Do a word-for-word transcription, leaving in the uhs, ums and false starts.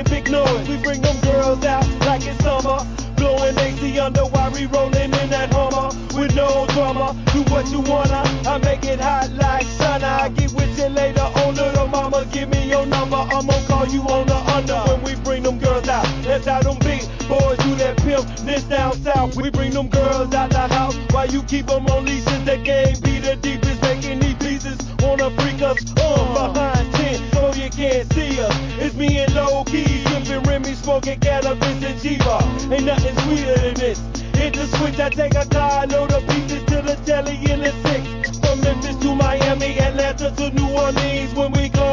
making big noise. We bring them girls out like it's summer, blowing A C under while we rolling in that Hummer with no drama. Do what you wanna, I make it hot like sauna. I get with you later on, little mama, give me your number. I'm gonna call you on the under when we bring them girls out. That's how them big boys do that pimp. This down south, we bring them girls out the house while you keep them on leashes. That game be the deepest, making these pieces wanna freak us on behind ten so you can't see us. It's me and low key, sipping Remy, smoking cannabis and G-Bar. Ain't nothing sweeter than this. Hit the switch, I take a